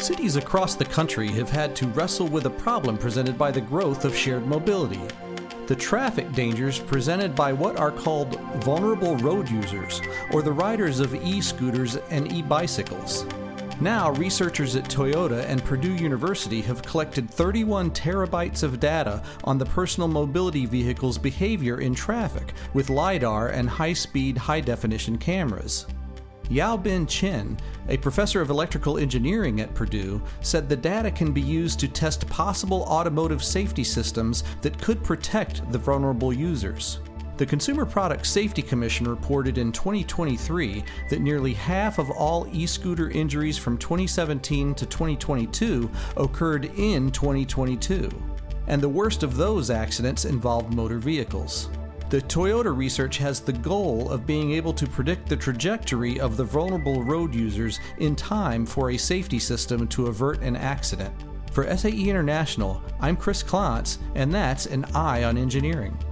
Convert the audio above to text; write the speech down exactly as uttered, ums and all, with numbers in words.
Cities across the country have had to wrestle with a problem presented by the growth of shared mobility: the traffic dangers presented by what are called vulnerable road users, or the riders of e-scooters and e-bicycles. Now, researchers at Toyota and Purdue University have collected thirty-one terabytes of data on the personal mobility vehicle's behavior in traffic with LiDAR and high-speed, high-definition cameras. Yaobin Chen, a professor of electrical engineering at Purdue, said the data can be used to test possible automotive safety systems that could protect the vulnerable users. The Consumer Product Safety Commission reported in twenty twenty-three that nearly half of all e-scooter injuries from twenty seventeen to twenty twenty-two occurred in twenty twenty-two, and the worst of those accidents involved motor vehicles. The Toyota research has the goal of being able to predict the trajectory of the vulnerable road users in time for a safety system to avert an accident. For S A E International, I'm Chris Klontz, and that's an Eye on Engineering.